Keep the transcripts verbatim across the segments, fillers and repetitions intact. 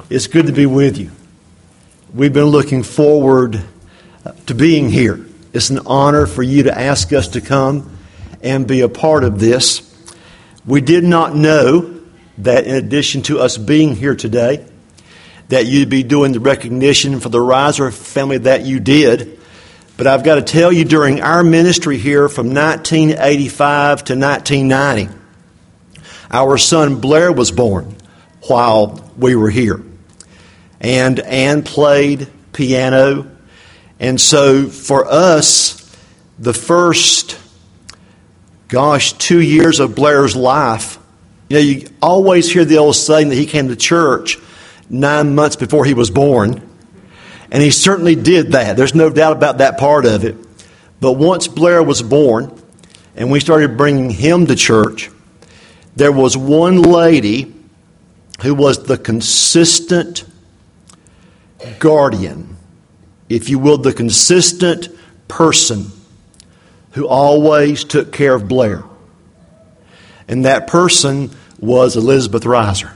It's good to be with you. We've been looking forward to being here. It's an honor for you to ask us to come and be a part of this. We did not know that in addition to us being here today, that you'd be doing the recognition for the Reiser family that you did. But I've got to tell you, during our ministry here from nineteen eighty-five to nineteen ninety, our son Blair was born while we were here. And Ann played piano. And so for us, the first, gosh, two years of Blair's life, you know, you always hear the old saying that he came to church nine months before he was born. And he certainly did that. There's no doubt about that part of it. But once Blair was born and we started bringing him to church, there was one lady who was the consistent guardian, if you will, the consistent person who always took care of Blair. And that person was Elizabeth Reiser.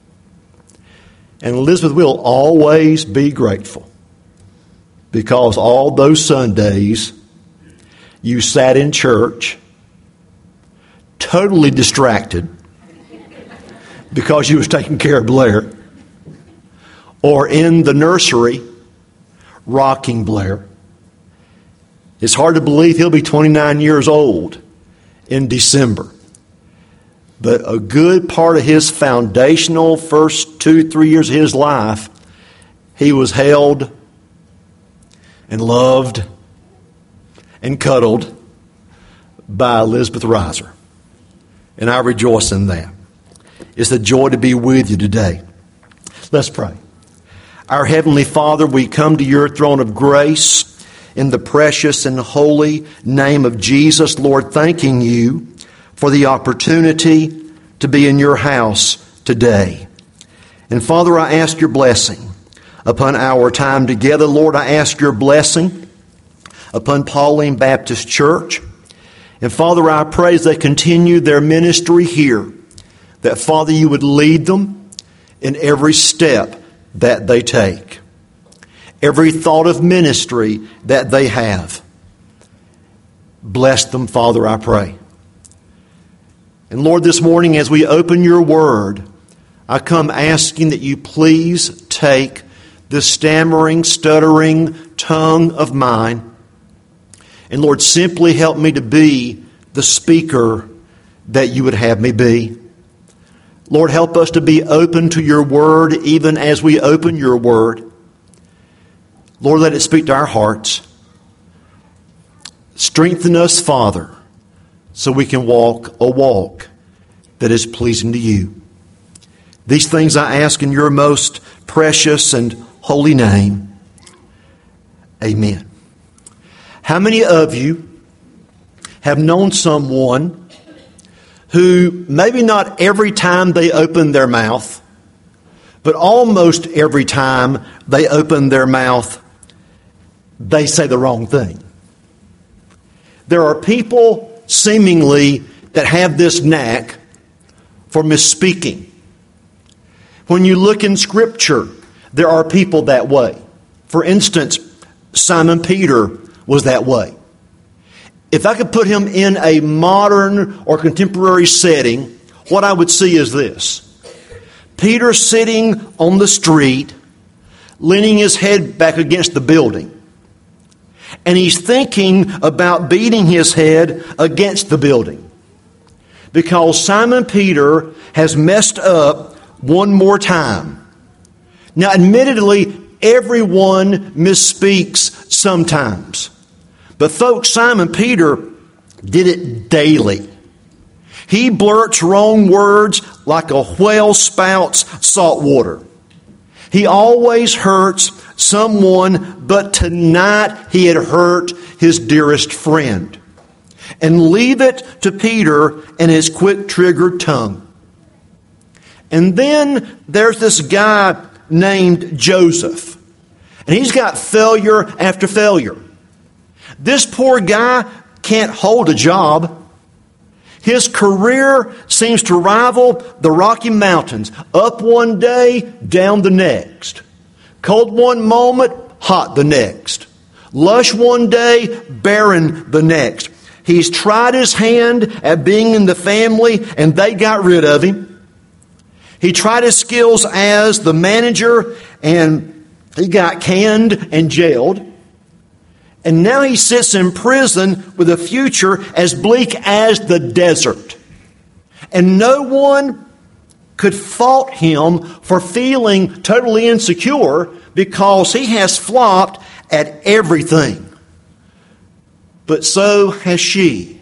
And Elizabeth will always be grateful, because all those Sundays you sat in church totally distracted because you was taking care of Blair, or in the nursery rocking Blair. It's hard to believe he'll be twenty-nine years old in December. But a good part of his foundational first two, three years of his life, he was held and loved and cuddled by Elizabeth Reiser. And I rejoice in that. It's a joy to be with you today. Let's pray. Our Heavenly Father, we come to your throne of grace in the precious and holy name of Jesus, Lord, thanking you for the opportunity to be in your house today. And Father, I ask your blessing upon our time together. Lord, I ask your blessing upon Pauline Baptist Church. And Father, I pray as they continue their ministry here, that Father, you would lead them in every step that they take, every thought of ministry that they have. Bless them, Father, I pray. And Lord, this morning as we open your word, I come asking that you please take this stammering, stuttering tongue of mine, and Lord, simply help me to be the speaker that you would have me be. Lord, help us to be open to your word even as we open your word. Lord, let it speak to our hearts. Strengthen us, Father, so we can walk a walk that is pleasing to you. These things I ask in your most precious and holy name. Amen. How many of you have known someone who maybe not every time they open their mouth, but almost every time they open their mouth, they say the wrong thing? There are people seemingly that have this knack for misspeaking. When you look in Scripture, there are people that way. For instance, Simon Peter was that way. If I could put him in a modern or contemporary setting, what I would see is this. Peter sitting on the street, leaning his head back against the building. And he's thinking about beating his head against the building, because Simon Peter has messed up one more time. Now, admittedly, everyone misspeaks sometimes. But folks, Simon Peter did it daily. He blurts wrong words like a whale spouts salt water. He always hurts someone, but tonight he had hurt his dearest friend. And leave it to Peter and his quick-triggered tongue. And then there's this guy named Joseph. And he's got failure after failure. This poor guy can't hold a job. His career seems to rival the Rocky Mountains. Up one day, down the next. Cold one moment, hot the next. Lush one day, barren the next. He's tried his hand at being in the family, and they got rid of him. He tried his skills as the manager, and he got canned and jailed. And now he sits in prison with a future as bleak as the desert. And no one could fault him for feeling totally insecure because he has flopped at everything. But so has she.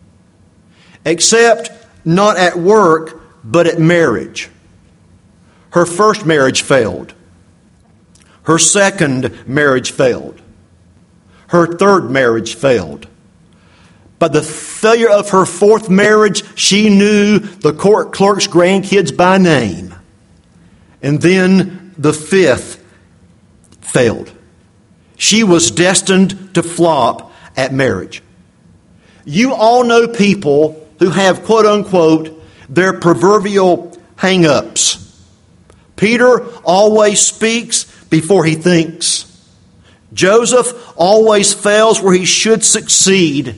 Except not at work, but at marriage. Her first marriage failed. Her second marriage failed. Her third marriage failed. By the failure of her fourth marriage, she knew the court clerk's grandkids by name. And then the fifth failed. She was destined to flop at marriage. You all know people who have, quote unquote, their proverbial hang-ups. Peter always speaks before he thinks. Joseph always fails where he should succeed.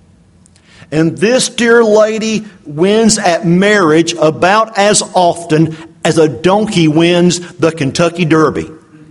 And this dear lady wins at marriage about as often as a donkey wins the Kentucky Derby.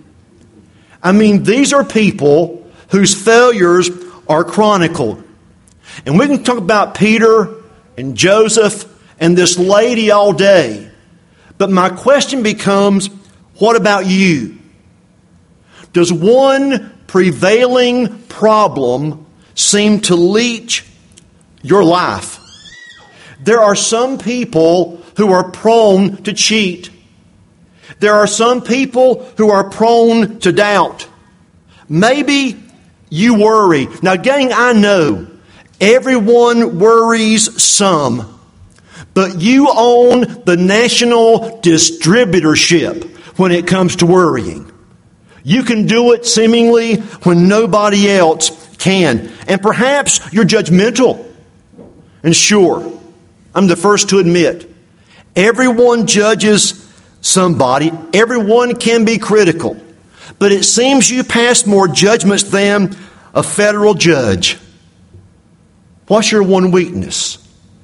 I mean, these are people whose failures are chronicled. And we can talk about Peter and Joseph and this lady all day. But my question becomes, what about you? Does one prevailing problem seem to leech your life? There are some people who are prone to cheat. There are some people who are prone to doubt. Maybe you worry. Now, gang, I know everyone worries some, but you own the national distributorship when it comes to worrying. You can do it seemingly when nobody else can. And perhaps you're judgmental. And sure, I'm the first to admit, everyone judges somebody. Everyone can be critical. But it seems you pass more judgments than a federal judge. What's your one weakness?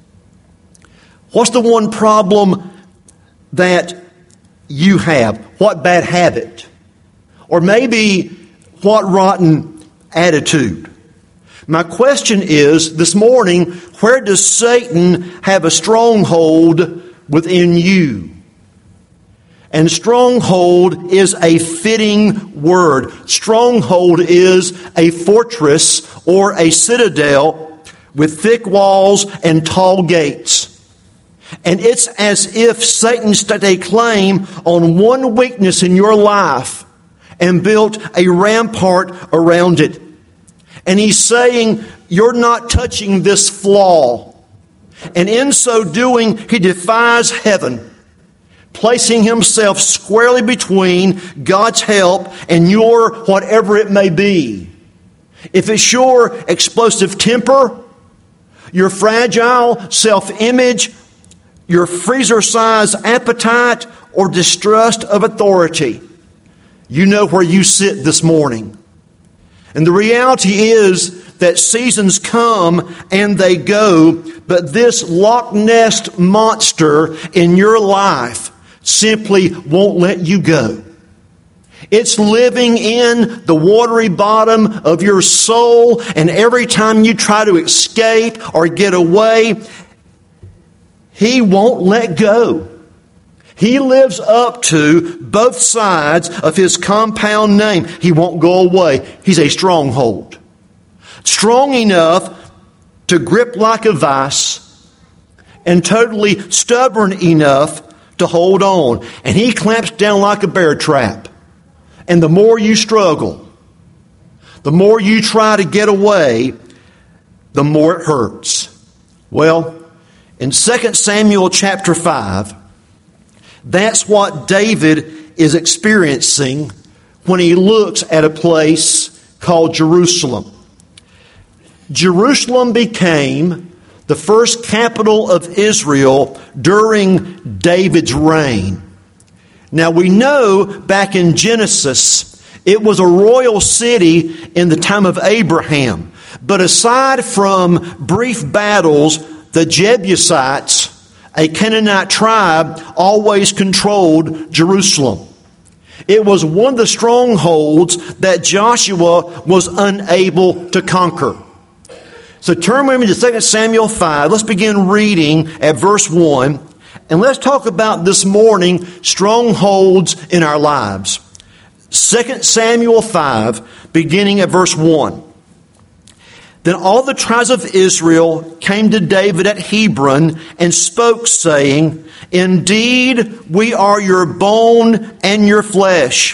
What's the one problem that you have? What bad habit? Or maybe what rotten attitude? My question is, this morning, where does Satan have a stronghold within you? And stronghold is a fitting word. Stronghold is a fortress or a citadel with thick walls and tall gates. And it's as if Satan staked a claim on one weakness in your life and built a rampart around it. And he's saying, you're not touching this flaw. And in so doing, he defies heaven, placing himself squarely between God's help and your whatever it may be. If it's your explosive temper, your fragile self-image, your freezer-sized appetite, or distrust of authority, you know where you sit this morning. And the reality is that seasons come and they go, but this Loch Ness monster in your life simply won't let you go. It's living in the watery bottom of your soul, and every time you try to escape or get away, he won't let go. He lives up to both sides of his compound name. He won't go away. He's a stronghold. Strong enough to grip like a vice and totally stubborn enough to hold on. And he clamps down like a bear trap. And the more you struggle, the more you try to get away, the more it hurts. Well, in Second Samuel chapter five, that's what David is experiencing when he looks at a place called Jerusalem. Jerusalem became the first capital of Israel during David's reign. Now we know back in Genesis, it was a royal city in the time of Abraham. But aside from brief battles, the Jebusites, a Canaanite tribe, always controlled Jerusalem. It was one of the strongholds that Joshua was unable to conquer. So turn with me to Second Samuel five. Let's begin reading at verse one. And let's talk about this morning strongholds in our lives. Second Samuel five, beginning at verse one. Then all the tribes of Israel came to David at Hebron and spoke, saying, Indeed, we are your bone and your flesh.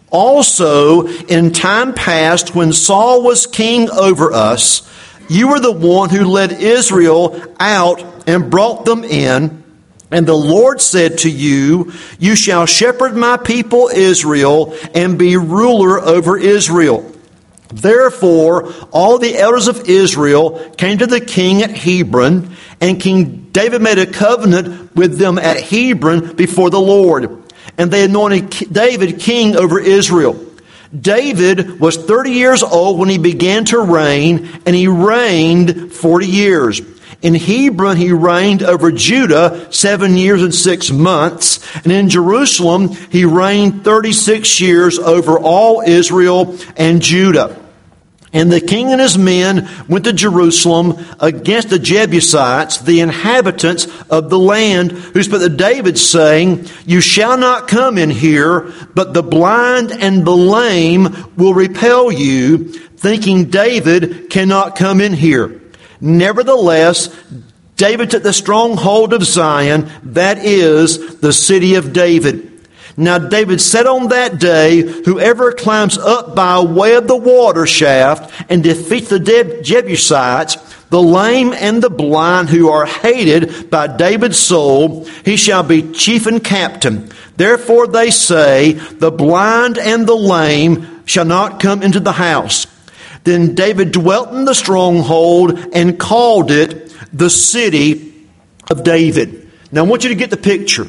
Also, in time past, when Saul was king over us, you were the one who led Israel out and brought them in. And the Lord said to you, You shall shepherd my people Israel and be ruler over Israel. Therefore, all the elders of Israel came to the king at Hebron, and King David made a covenant with them at Hebron before the Lord. And they anointed David king over Israel. David was thirty years old when he began to reign, and he reigned forty years. In Hebron he reigned over Judah seven years and six months. And in Jerusalem he reigned thirty-six years over all Israel and Judah. And the king and his men went to Jerusalem against the Jebusites, the inhabitants of the land, who spoke to David, saying, You shall not come in here, but the blind and the lame will repel you, thinking David cannot come in here. Nevertheless, David took the stronghold of Zion, that is, the city of David. Now David said on that day, Whoever climbs up by way of the water shaft and defeats the Jebusites, the lame and the blind who are hated by David's soul, he shall be chief and captain. Therefore they say, The blind and the lame shall not come into the house. Then David dwelt in the stronghold and called it the city of David. Now I want you to get the picture.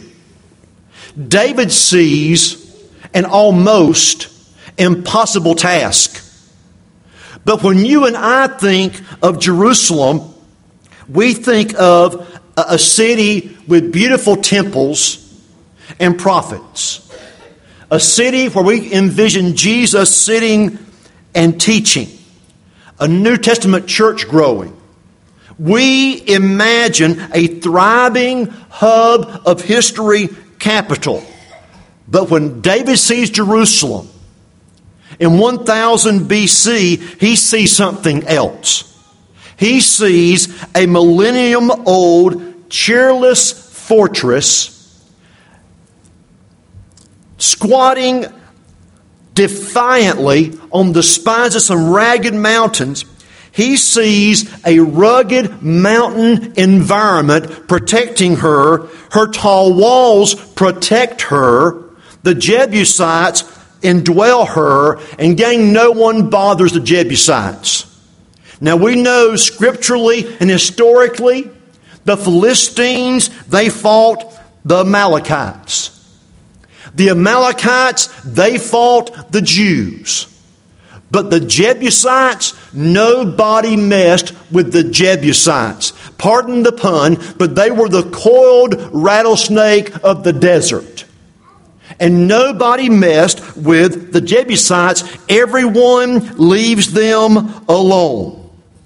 David sees an almost impossible task. But when you and I think of Jerusalem, we think of a city with beautiful temples and prophets. A city where we envision Jesus sitting and teaching. A New Testament church growing. We imagine a thriving hub of history capital. But when David sees Jerusalem in one thousand B C, he sees something else. He sees a millennium-old, cheerless fortress squatting defiantly on the spines of some ragged mountains. He sees a rugged mountain environment protecting her. Her tall walls protect her. The Jebusites indwell her, and gang, no one bothers the Jebusites. Now we know scripturally and historically, the Philistines, they fought the Amalekites. The Amalekites, they fought the Jews. But the Jebusites, nobody messed with the Jebusites. Pardon the pun, but they were the coiled rattlesnake of the desert. And nobody messed with the Jebusites. Everyone leaves them alone.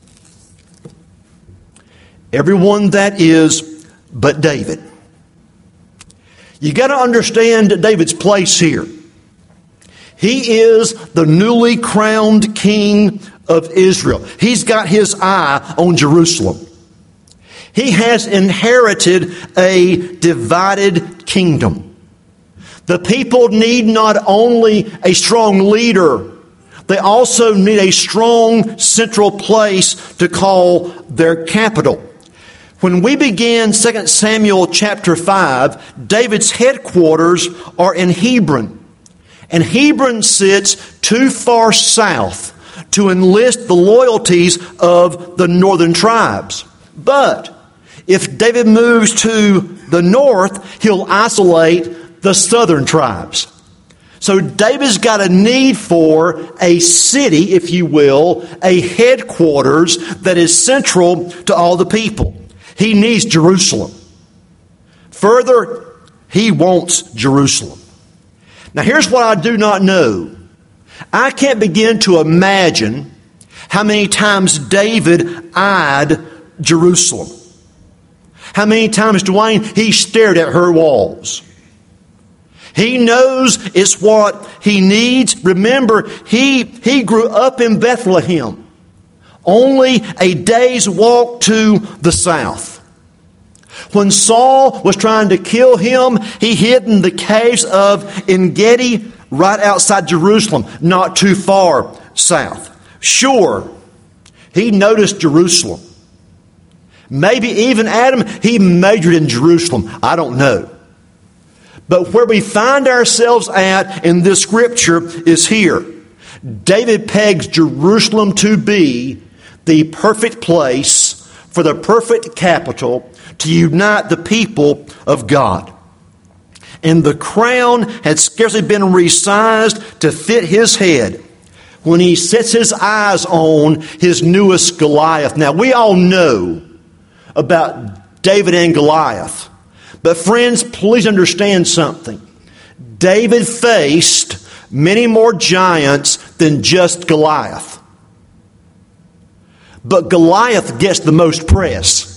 Everyone, that is, but David. You got to understand David's place here. He is the newly crowned king of Israel. He's got his eye on Jerusalem. He has inherited a divided kingdom. The people need not only a strong leader, they also need a strong central place to call their capital. When we began Second Samuel chapter five, David's headquarters are in Hebron. And Hebron sits too far south to enlist the loyalties of the northern tribes. But if David moves to the north, he'll isolate the southern tribes. So David's got a need for a city, if you will, a headquarters that is central to all the people. He needs Jerusalem. Further, he wants Jerusalem. Now here's what I do not know. I can't begin to imagine how many times David eyed Jerusalem. How many times, Dwayne, he stared at her walls. He knows it's what he needs. Remember, he, he grew up in Bethlehem, only a day's walk to the south. When Saul was trying to kill him, he hid in the caves of En-Gedi, right outside Jerusalem, not too far south. Sure, he noticed Jerusalem. Maybe even Adam, he majored in Jerusalem. I don't know. But where we find ourselves at in this scripture is here. David pegs Jerusalem to be the perfect place for the perfect capital to unite the people of God. And the crown had scarcely been resized to fit his head when he sets his eyes on his newest Goliath. Now, we all know about David and Goliath. But friends, please understand something. David faced many more giants than just Goliath. But Goliath gets the most press.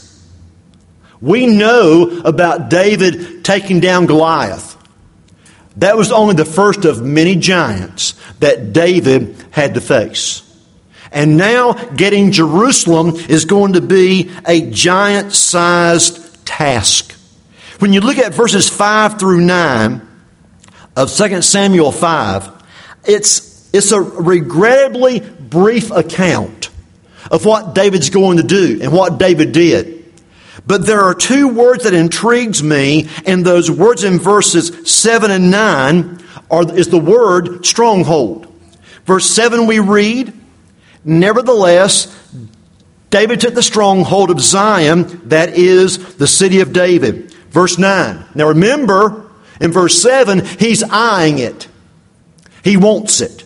We know about David taking down Goliath. That was only the first of many giants that David had to face. And now getting Jerusalem is going to be a giant-sized task. When you look at verses five through nine of Second Samuel five, it's, it's a regrettably brief account of what David's going to do and what David did. But there are two words that intrigues me, and those words in verses seven and nine are, is the word stronghold. Verse seven we read, "Nevertheless, David took the stronghold of Zion, that is the city of David." Verse nine. Now remember, in verse seven, he's eyeing it. He wants it.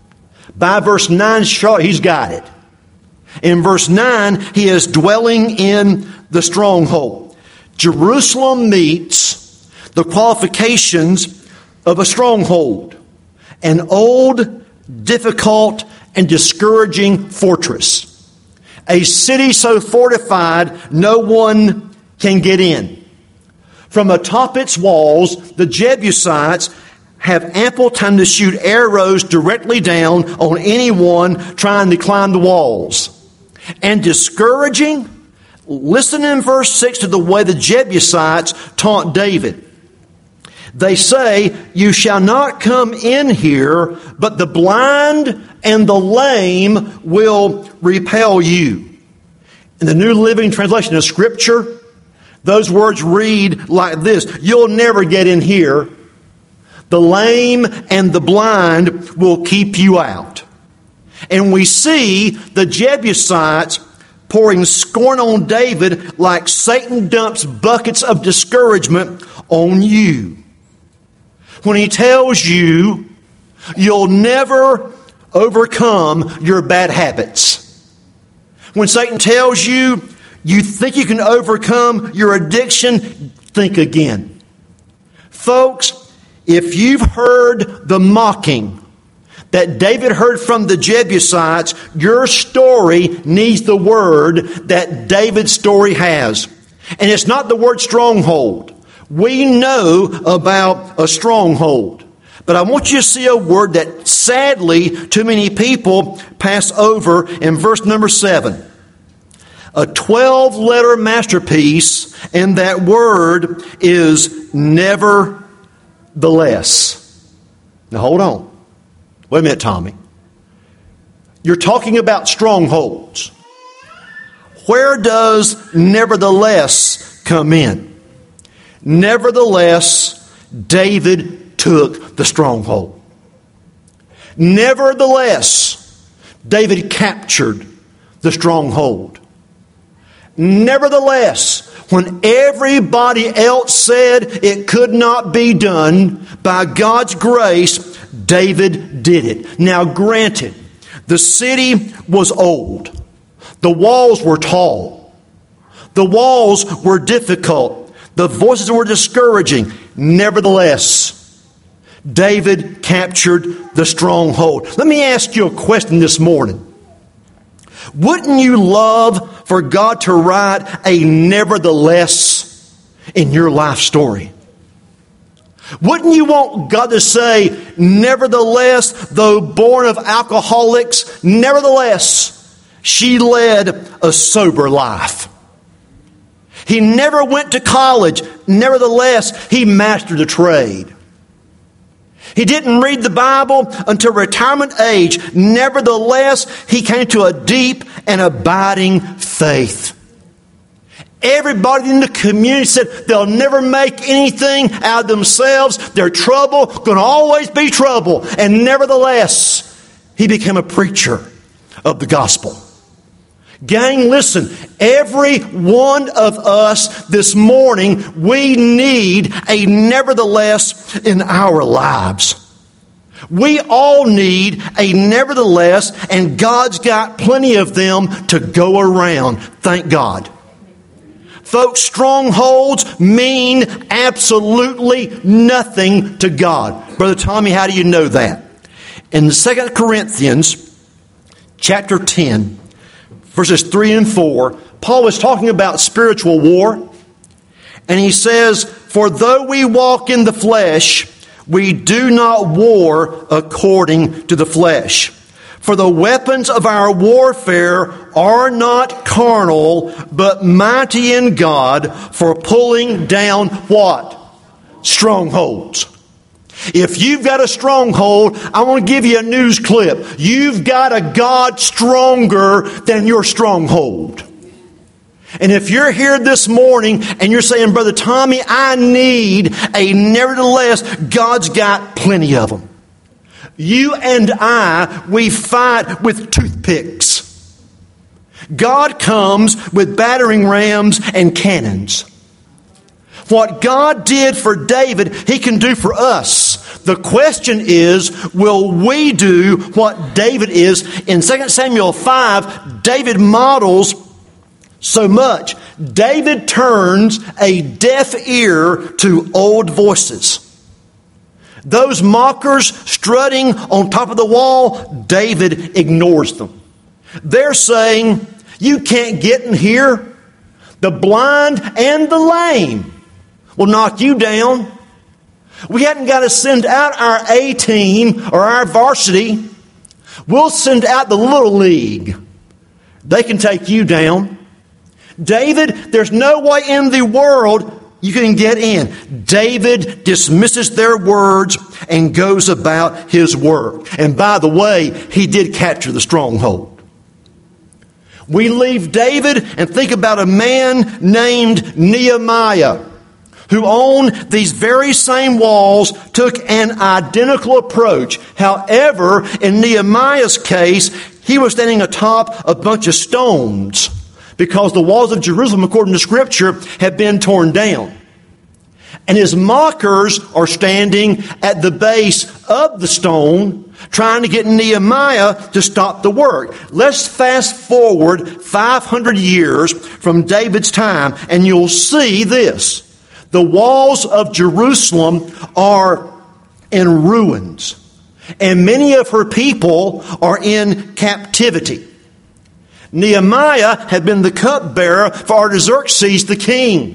By verse nine, he's got it. In verse nine, he is dwelling in the stronghold. Jerusalem meets the qualifications of a stronghold. An old, difficult, and discouraging fortress. A city so fortified no one can get in. From atop its walls, the Jebusites have ample time to shoot arrows directly down on anyone trying to climb the walls. And discouraging, listen in verse six to the way the Jebusites taunt David. They say, "You shall not come in here, but the blind and the lame will repel you." In the New Living Translation of Scripture, those words read like this: "You'll never get in here. The lame and the blind will keep you out." And we see the Jebusites pouring scorn on David like Satan dumps buckets of discouragement on you. When he tells you you'll never overcome your bad habits. When Satan tells you you think you can overcome your addiction, think again. Folks, if you've heard the mocking that David heard from the Jebusites, your story needs the word that David's story has. And it's not the word stronghold. We know about a stronghold. But I want you to see a word that sadly too many people pass over in verse number seven. A twelve-letter masterpiece, and that word is nevertheless. Now hold on. Wait a minute, Tommy. You're talking about strongholds. Where does nevertheless come in? Nevertheless, David took the stronghold. Nevertheless, David captured the stronghold. Nevertheless, when everybody else said it could not be done, by God's grace, David did it. Now granted, the city was old. The walls were tall. The walls were difficult. The voices were discouraging. Nevertheless, David captured the stronghold. Let me ask you a question this morning. Wouldn't you love for God to write a nevertheless in your life story? Wouldn't you want God to say, nevertheless, though born of alcoholics, nevertheless, she led a sober life. He never went to college. Nevertheless, he mastered a trade. He didn't read the Bible until retirement age. Nevertheless, he came to a deep and abiding faith. Everybody in the community said they'll never make anything out of themselves. Their trouble going to always be trouble. And nevertheless, he became a preacher of the gospel. Gang, listen, every one of us this morning, we need a nevertheless in our lives. We all need a nevertheless, and God's got plenty of them to go around. Thank God. Folks, strongholds mean absolutely nothing to God. Brother Tommy, how do you know that? In Second Corinthians chapter ten, verses three and four, Paul is talking about spiritual war. And he says, for though we walk in the flesh, we do not war according to the flesh. For the weapons of our warfare are not carnal, but mighty in God for pulling down what? Strongholds. If you've got a stronghold, I want to give you a news clip. You've got a God stronger than your stronghold. And if you're here this morning and you're saying, Brother Tommy, I need a nevertheless, God's got plenty of them. You and I, we fight with toothpicks. God comes with battering rams and cannons. What God did for David, He can do for us. The question is, will we do what David is? In Second Samuel five, David models so much. David turns a deaf ear to old voices. Those mockers strutting on top of the wall, David ignores them. They're saying, you can't get in here. The blind and the lame will knock you down. We hadn't got to send out our A team or our varsity. We'll send out the little league. They can take you down. David, there's no way in the world you can get in. David dismisses their words and goes about his work. And by the way, he did capture the stronghold. We leave David and think about a man named Nehemiah, who owned these very same walls, took an identical approach. However, in Nehemiah's case, he was standing atop a bunch of stones because the walls of Jerusalem, according to Scripture, had been torn down. And his mockers are standing at the base of the stone, trying to get Nehemiah to stop the work. Let's fast forward five hundred years from David's time, and you'll see this. The walls of Jerusalem are in ruins, and many of her people are in captivity. Nehemiah had been the cupbearer for Artaxerxes the king.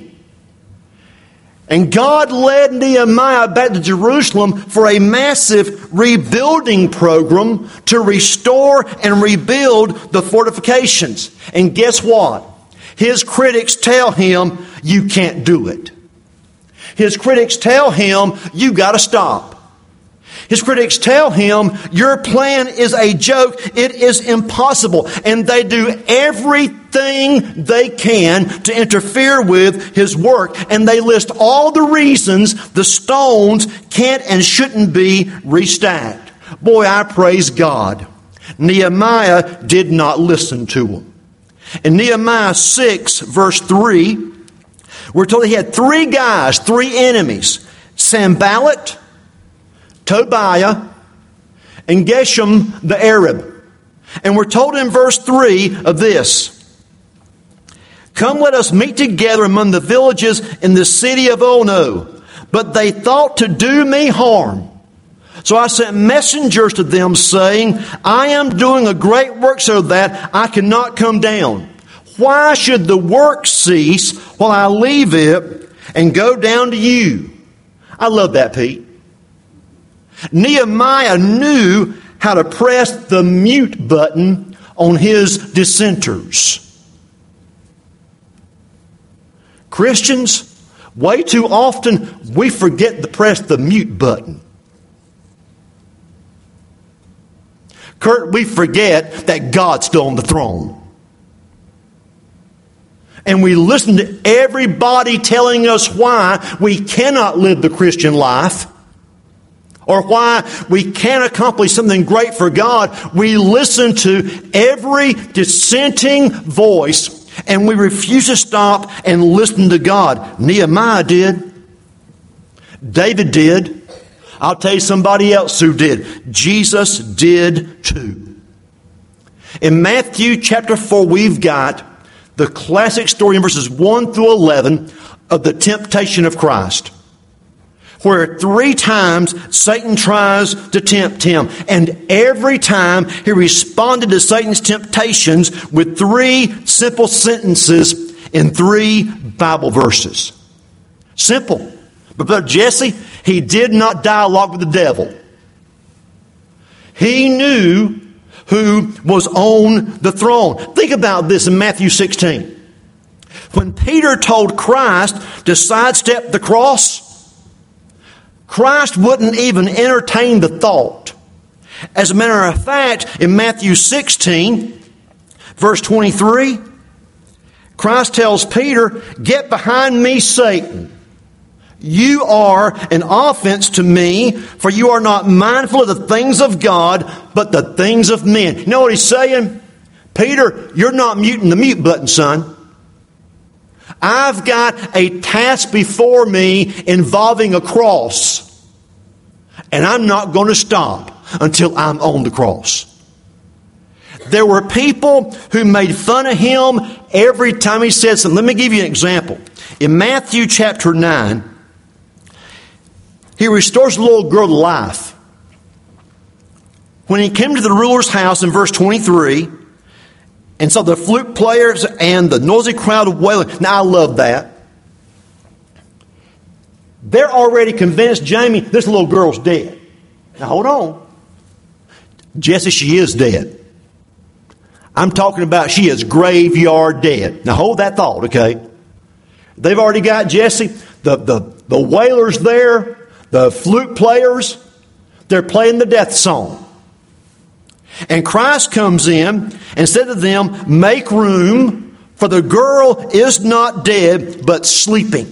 And God led Nehemiah back to Jerusalem for a massive rebuilding program to restore and rebuild the fortifications. And guess what? His critics tell him, you can't do it. His critics tell him, you got to stop. His critics tell him, your plan is a joke. It is impossible. And they do everything they can to interfere with his work. And they list all the reasons the stones can't and shouldn't be restacked. Boy, I praise God. Nehemiah did not listen to them. In Nehemiah six, verse three, we're told he had three guys, three enemies. Sanballat, Tobiah, and Geshem the Arab. And we're told in verse three of this, "Come, let us meet together among the villages in the city of Ono. But they thought to do me harm. So I sent messengers to them saying, I am doing a great work so that I cannot come down. Why should the work cease while I leave it and go down to you?" I love that, Pete. Nehemiah knew how to press the mute button on his dissenters. Christians, way too often we forget to press the mute button. Kurt, we forget that God's still on the throne. And we listen to everybody telling us why we cannot live the Christian life, or why we can't accomplish something great for God. We listen to every dissenting voice, and we refuse to stop and listen to God. Nehemiah did. David did. I'll tell you somebody else who did. Jesus did too. In Matthew chapter four, we've got the classic story in verses one through eleven of the temptation of Christ, where three times Satan tries to tempt him. And every time he responded to Satan's temptations with three simple sentences in three Bible verses. Simple. But Brother Jesse, he did not dialogue with the devil. He knew who was on the throne. Think about this in Matthew sixteen. When Peter told Christ to sidestep the cross, Christ wouldn't even entertain the thought. As a matter of fact, in Matthew sixteen, verse twenty-three, Christ tells Peter, "Get behind me, Satan. You are an offense to me, for you are not mindful of the things of God, but the things of men." You know what he's saying? Peter, you're not muting the mute button, son. I've got a task before me involving a cross. And I'm not going to stop until I'm on the cross. There were people who made fun of him every time he said something. Let me give you an example. In Matthew chapter nine, he restores a little girl to life. When he came to the ruler's house in verse twenty-three, and saw the flute players and the noisy crowd of wailing. Now, I love that. They're already convinced, Jamie, this little girl's dead. Now, hold on. Jesse, she is dead. I'm talking about she is graveyard dead. Now, hold that thought, okay? They've already got Jesse, the, the, the wailers there, the flute players. They're playing the death song. And Christ comes in and said to them, "Make room, for the girl is not dead, but sleeping."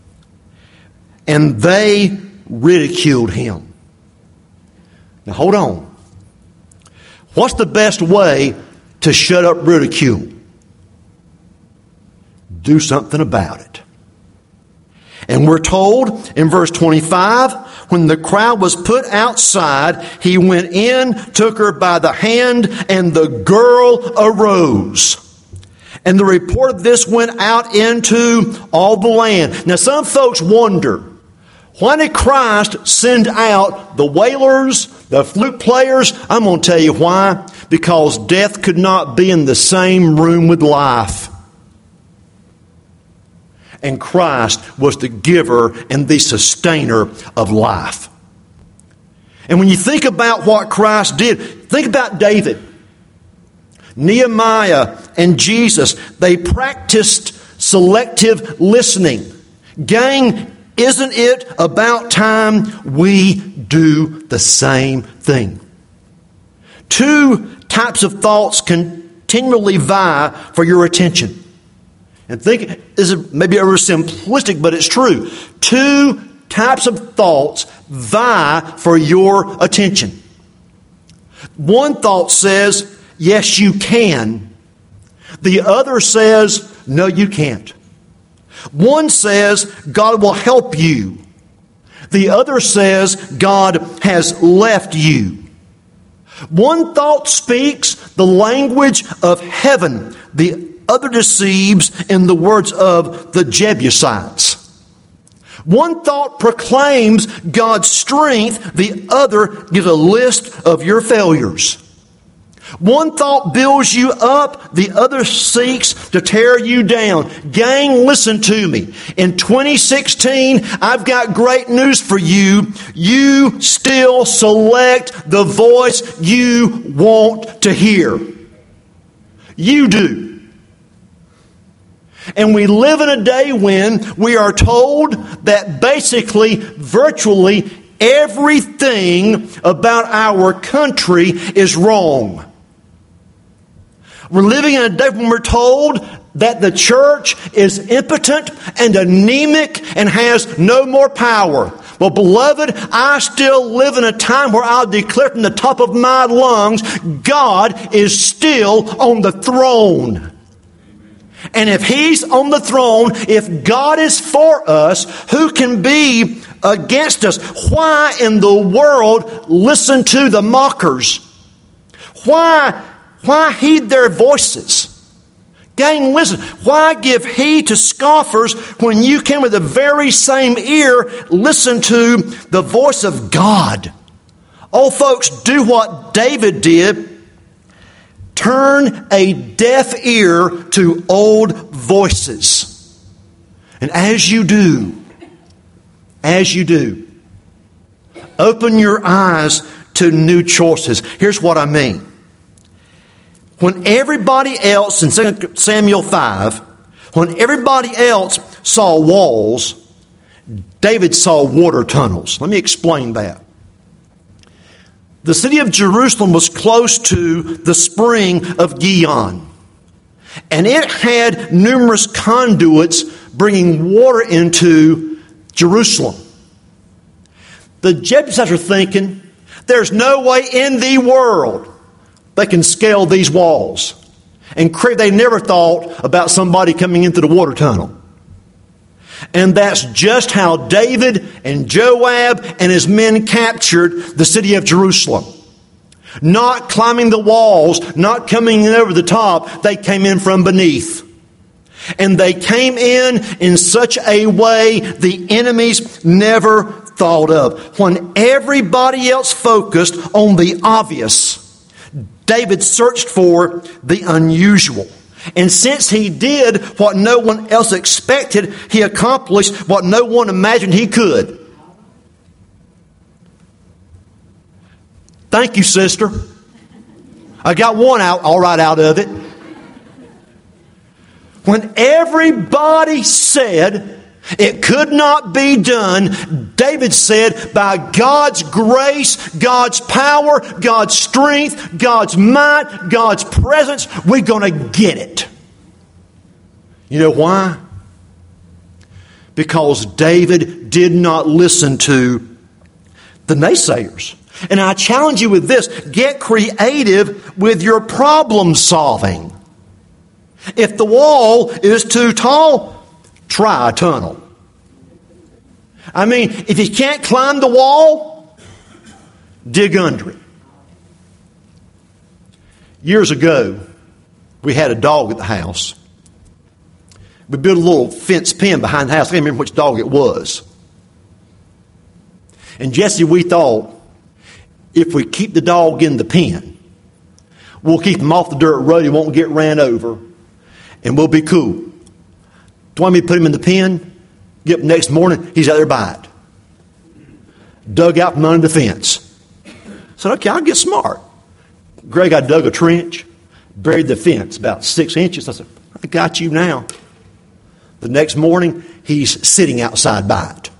And they ridiculed him. Now hold on. What's the best way to shut up ridicule? Do something about it. And we're told in verse twenty-five, when the crowd was put outside, he went in, took her by the hand, and the girl arose. And the report of this went out into all the land. Now some folks wonder, why did Christ send out the wailers, the flute players? I'm going to tell you why. Because death could not be in the same room with life. And Christ was the giver and the sustainer of life. And when you think about what Christ did, think about David, Nehemiah, and Jesus. They practiced selective listening. Gang, isn't it about time we do the same thing? Two types of thoughts continually vie for your attention. And think, this is maybe over simplistic, but it's true. Two types of thoughts vie for your attention. One thought says, yes, you can. The other says, no, you can't. One says, God will help you. The other says, God has left you. One thought speaks the language of heaven. The other deceives in the words of the Jebusites. One thought proclaims God's strength. The other gives a list of your failures. One thought builds you up. The other seeks to tear you down. Gang, listen to me. In twenty sixteen, I've got great news for you. You still select the voice you want to hear. You do. And we live in a day when we are told that basically, virtually everything about our country is wrong. We're living in a day when we're told that the church is impotent and anemic and has no more power. Well, beloved, I still live in a time where I'll declare from the top of my lungs, God is still on the throne. And if He's on the throne, if God is for us, who can be against us? Why in the world listen to the mockers? Why, why heed their voices? Gang, listen. Why give heed to scoffers when you can with the very same ear listen to the voice of God? Oh, folks, do what David did. Turn a deaf ear to old voices. And as you do, as you do, open your eyes to new choices. Here's what I mean. When everybody else, in Second Samuel five, when everybody else saw walls, David saw water tunnels. Let me explain that. The city of Jerusalem was close to the spring of Gihon. And it had numerous conduits bringing water into Jerusalem. The Jebusites are thinking, there's no way in the world they can scale these walls. And they never thought about somebody coming into the water tunnel. And that's just how David and Joab and his men captured the city of Jerusalem. Not climbing the walls, not coming in over the top, they came in from beneath. And they came in in such a way the enemies never thought of. When everybody else focused on the obvious, David searched for the unusual. And since he did what no one else expected, he accomplished what no one imagined he could. Thank you, sister. I got one out, all right out of it. When everybody said it could not be done, David said, by God's grace, God's power, God's strength, God's might, God's presence, we're going to get it. You know why? Because David did not listen to the naysayers. And I challenge you with this. Get creative with your problem solving. If the wall is too tall, try a tunnel. I mean, if you can't climb the wall, dig under it. Years ago, we had a dog at the house. We built a little fence pen behind the house. I can't remember which dog it was. And Jesse, we thought, if we keep the dog in the pen, we'll keep him off the dirt road. He won't get ran over. And we'll be cool. Do you want me to put him in the pen? Get up next morning, he's out there by it. Dug out from under the fence. I said, okay, I'll get smart. Greg, I dug a trench, buried the fence about six inches. I said, I got you now. The next morning, he's sitting outside by it.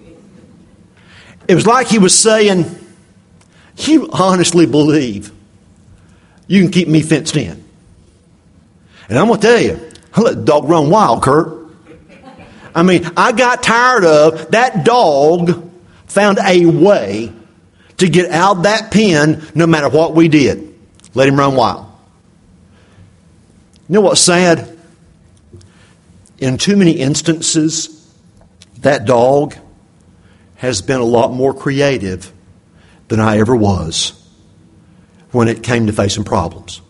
It was like he was saying, you honestly believe you can keep me fenced in? And I'm going to tell you, I let the dog run wild, Kurt. I mean, I got tired of that dog found a way to get out of that pen no matter what we did. Let him run wild. You know what's sad? In too many instances, that dog has been a lot more creative than I ever was when it came to facing problems.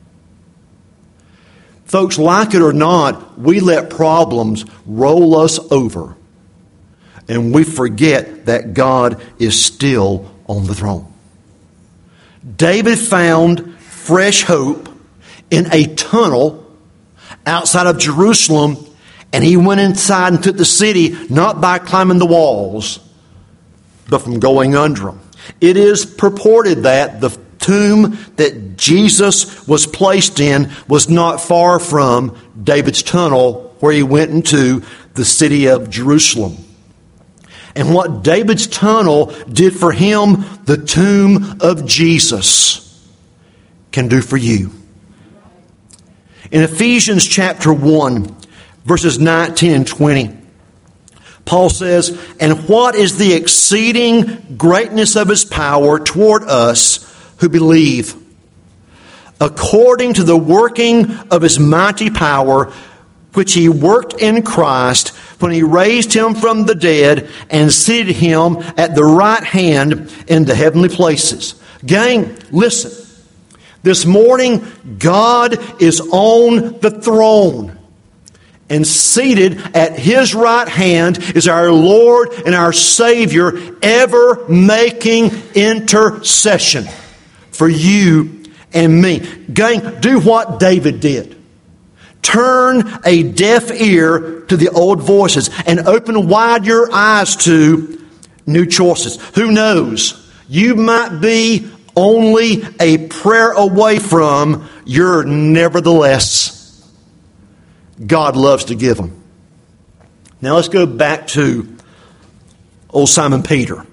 Folks, like it or not, we let problems roll us over, and we forget that God is still on the throne. David found fresh hope in a tunnel outside of Jerusalem, and he went inside and took the city not by climbing the walls, but from going under them. It is purported that the tomb that Jesus was placed in was not far from David's tunnel where he went into the city of Jerusalem. And what David's tunnel did for him, the tomb of Jesus can do for you. In Ephesians chapter one, verses nineteen and twenty, Paul says, "And what is the exceeding greatness of His power toward us who believe, according to the working of His mighty power, which He worked in Christ when He raised Him from the dead and seated Him at the right hand in the heavenly places." Gang, listen. This morning, God is on the throne. And seated at His right hand is our Lord and our Savior, ever making intercession for you and me. Gang, do what David did. Turn a deaf ear to the old voices and open wide your eyes to new choices. Who knows? You might be only a prayer away from your nevertheless. God loves to give them. Now let's go back to old Simon Peter.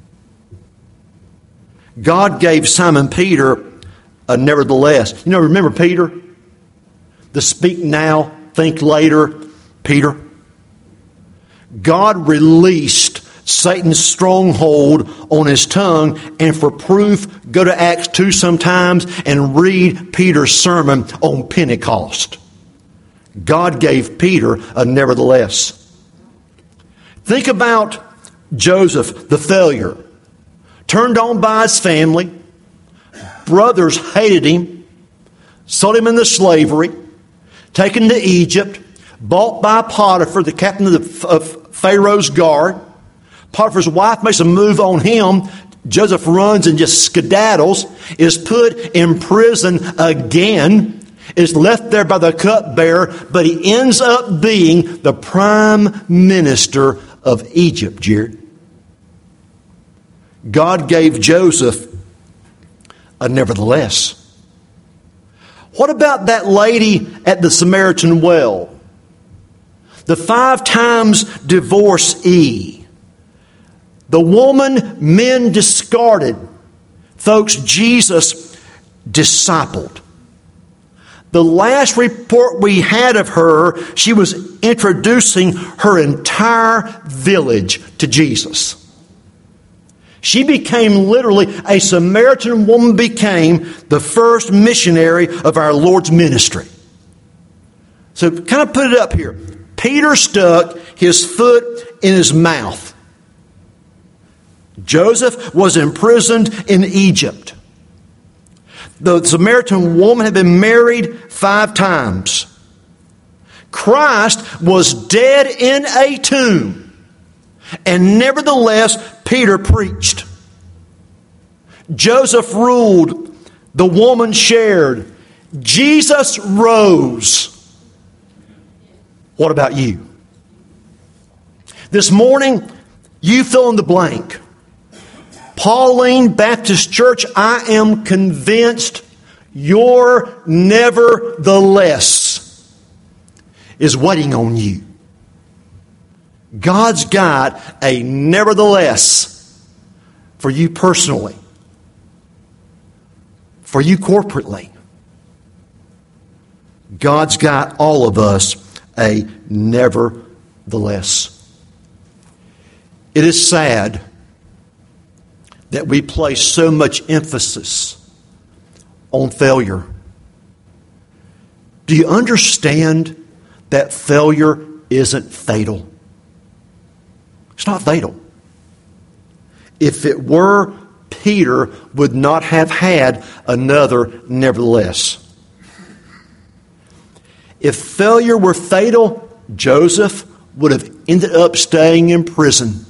God gave Simon Peter a nevertheless. You know, remember Peter? The speak now, think later Peter. God released Satan's stronghold on his tongue, and for proof, go to Acts two sometimes and read Peter's sermon on Pentecost. God gave Peter a nevertheless. Think about Joseph, the failure. Turned on by his family. Brothers hated him. Sold him into slavery. Taken to Egypt. Bought by Potiphar, the captain of, the, of Pharaoh's guard. Potiphar's wife makes a move on him. Joseph runs and just skedaddles. Is put in prison again. Is left there by the cupbearer, but he ends up being the prime minister of Egypt, Jared. God gave Joseph a nevertheless. What about that lady at the Samaritan well? The five times divorcee. The woman men discarded. Folks, Jesus discipled. The last report we had of her, she was introducing her entire village to Jesus. She became literally, a Samaritan woman became the first missionary of our Lord's ministry. So kind of put it up here. Peter stuck his foot in his mouth. Joseph was imprisoned in Egypt. The Samaritan woman had been married five times. Christ was dead in a tomb. And nevertheless, Peter preached. Joseph ruled. The woman shared. Jesus rose. What about you? This morning, you fill in the blank. Pauline Baptist Church, I am convinced your nevertheless is waiting on you. God's got a nevertheless for you personally, for you corporately. God's got all of us a nevertheless. It is sad that we place so much emphasis on failure. Do you understand that failure isn't fatal? It's not fatal. If it were, Peter would not have had another nevertheless. If failure were fatal, Joseph would have ended up staying in prison.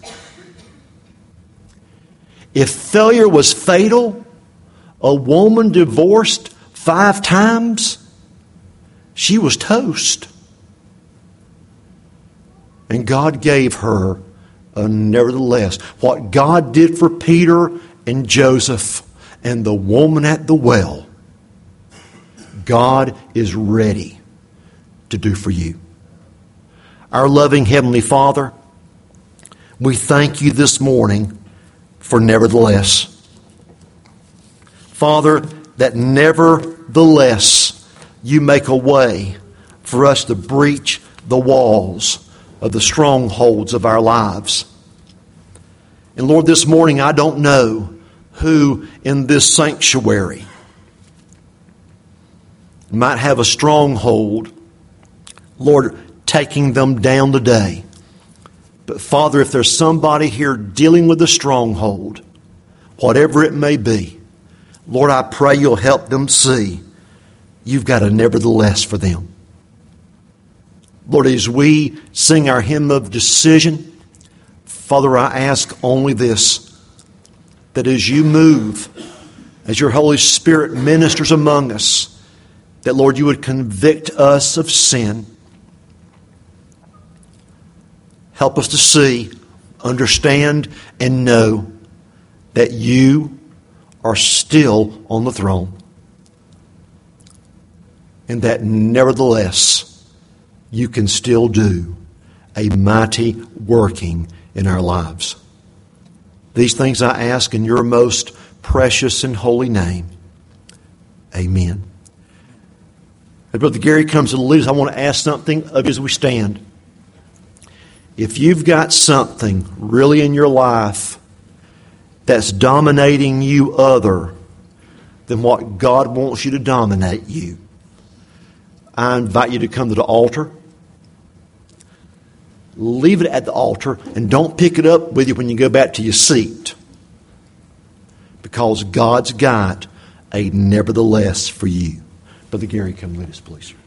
If failure was fatal, a woman divorced five times, she was toast. And God gave her a nevertheless. What God did for Peter and Joseph and the woman at the well, God is ready to do for you. Our loving Heavenly Father, we thank you this morning for nevertheless. Father, that nevertheless you make a way for us to breach the walls of the strongholds of our lives. And Lord, this morning I don't know who in this sanctuary might have a stronghold, Lord, taking them down today. But Father, if there's somebody here dealing with a stronghold, whatever it may be, Lord, I pray you'll help them see you've got a nevertheless for them. Lord, as we sing our hymn of decision, Father, I ask only this, that as you move, as your Holy Spirit ministers among us, that, Lord, you would convict us of sin. Help us to see, understand, and know that you are still on the throne. And that nevertheless, you can still do a mighty working in our lives. These things I ask in your most precious and holy name. Amen. As Brother Gary comes to lead us, I want to ask something of you as we stand. If you've got something really in your life that's dominating you other than what God wants you to dominate you, I invite you to come to the altar. Leave it at the altar and don't pick it up with you when you go back to your seat. Because God's got a nevertheless for you. Brother Gary, come lead us, please.